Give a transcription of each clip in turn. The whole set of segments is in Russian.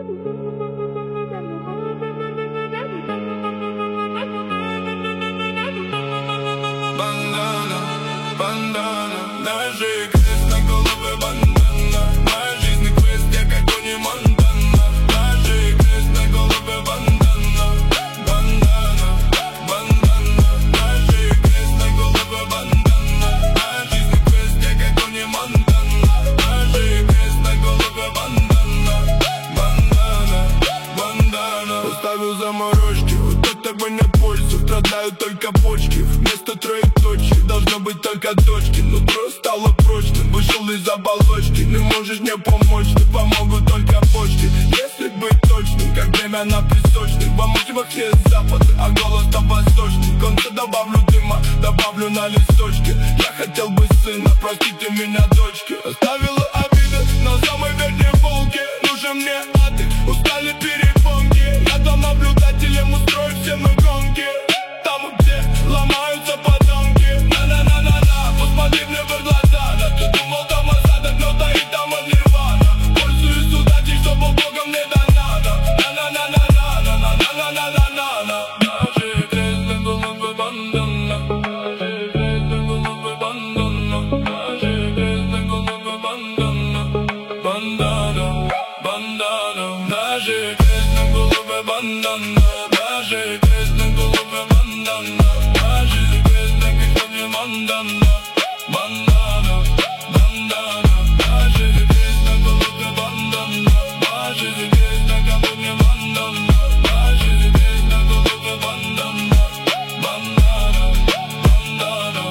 Бандана, бандана, даже крест на голове бандана. Моя жизнь квест, я как Тони Монтана. Даже крест на голове бандана. Бандана, бандана, даже крест на голове бандана. Моя жизнь квест, я как Тони Монтана. Даже крест на голове бандана. Бандана, бандана. Поставил заморозки, вот это мне пользу. Страдают только почки, вместо троеточия должно быть только точки. Нутро стало прочным, вышел из оболочки. Не можешь мне помочь, ты помогут только почки. Если быть точным, как время на песочных. Во мотивах есть запады, а голос там восточный. В конце добавлю дыма, добавлю на листочке. Я хотел бы сына, простите меня, дочки. Оставила обиды на самой верхней полке. Нужен мне отдых, устали перепонки. Я там наблюдателем устрою все мы гонки. Там, где ломаются подонки. На-на-на-на-на, посмотри мне в глаза. Да ты думал там осадок, но стоит там от нирвана. Пользуюсь удачей, что Богом мне донадо. На-на-на-на-на-на-на-на-на-на-на. Даже крест на голове бандана. Даже крест на голове бандана. Даже крест на голове бандана. Бандана, бандана. Даже крест на голове бандана. Даже крест на голове бандана. Даже крест на голове бандана. Бандана, бандана. Даже крест на голове бандана. Даже крест на голове бандана. Даже крест на голове бандана. Бандана, бандана.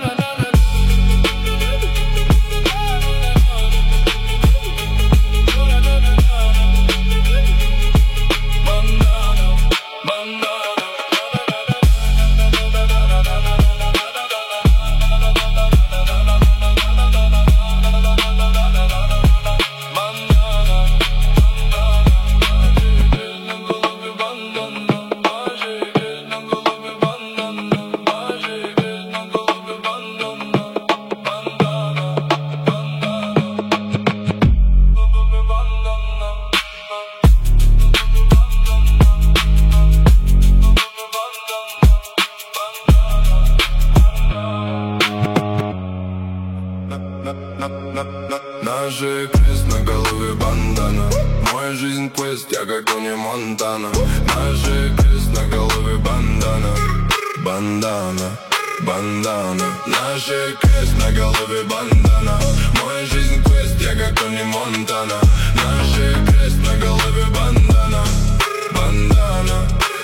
Наш крест на голове бандана. Моя жизнь квест, я как Тони Монтана. Наш крест на голове бандана. Бандана, бандана. Наш крест на голове бандана. Моя жизнь квест, я как Тони Монтана. Наш крест на голове бандана. Бандана,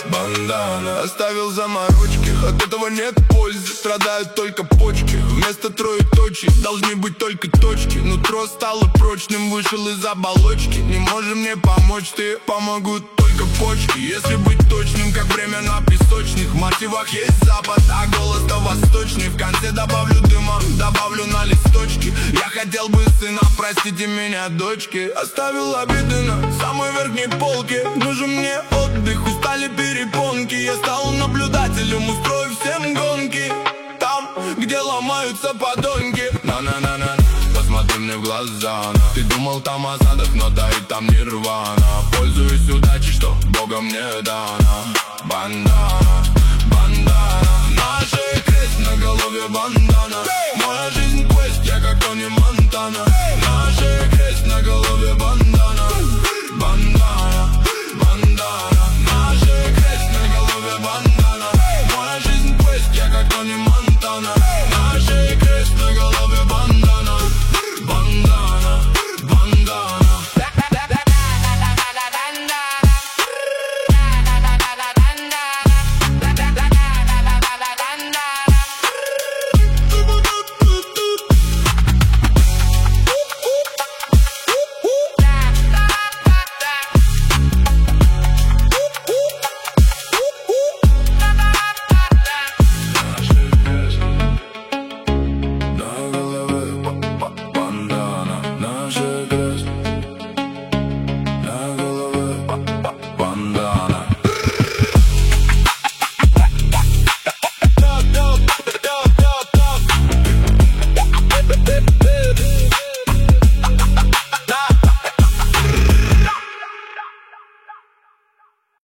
бандана. Оставил заморочки, от этого нет пользы. Страдают только почки, вместо троеточий должны быть только точки. Нутро стало прочным, вышел из оболочки. Не можешь мне помочь, ты помогут только почки. Если быть точным, как время на песочных. В мотивах есть запад, а голос-то восточный. В конце добавлю дыма, добавлю на листочки. Я хотел бы сына, простите меня, дочки. Оставил обиды на самой верхней полке. Нужен мне отдых, устали перепонки. Я стал наблюдателем, устрою всем гонки. Там, где ломаются подонки. На-на-на-на, посмотри мне в глаза. Ты думал там осадок, но стоит там нирвана. Пользуюсь удачей, что Богом мне дана. Бандана, бандана. Наш крест на голове бандана. Моя жизнь квест, я как Тони Монтана. Наш крест на голове бандана.